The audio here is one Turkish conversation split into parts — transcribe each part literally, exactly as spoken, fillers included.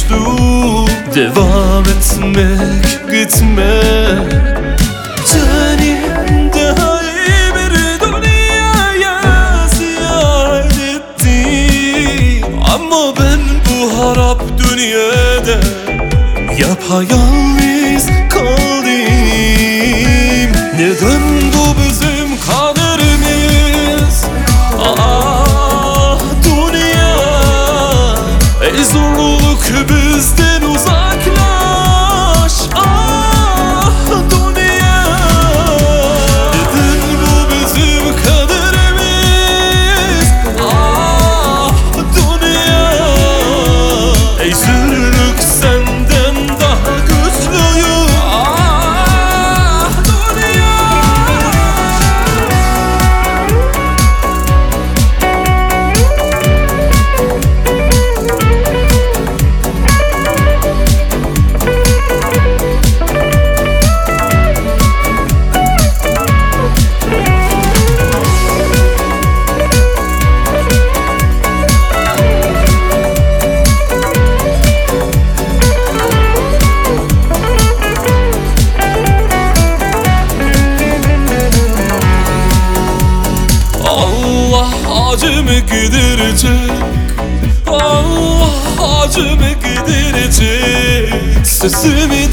uçtu. Devam etmek, gitmek. Canım daha iyi bir dünyaya ziyaret ettim. Ama ben bu harap dünyada yapayalnız kaldım. Neden bu bizim kaderimiz? Ah dünya, ey zorluk bizden uzaklaş. Ah dünya, neden bu bizim kaderimiz? Ah dünya, ey zorluk senden daha güçlüyüm. Ah dünya. Allah acımı giderecek, Allah acımı giderecek. Sesimi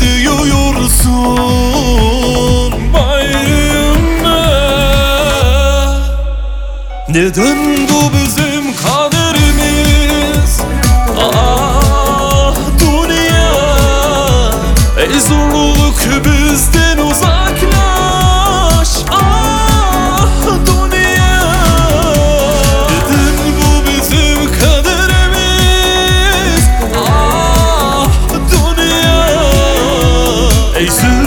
duyuyorsun bayımda. Neden bu bizim kaderimiz? Ah dünya, ey zorluk bizden uzaklaş. Ah dünya, neden bu bizim kaderimiz? Ah dünya, ey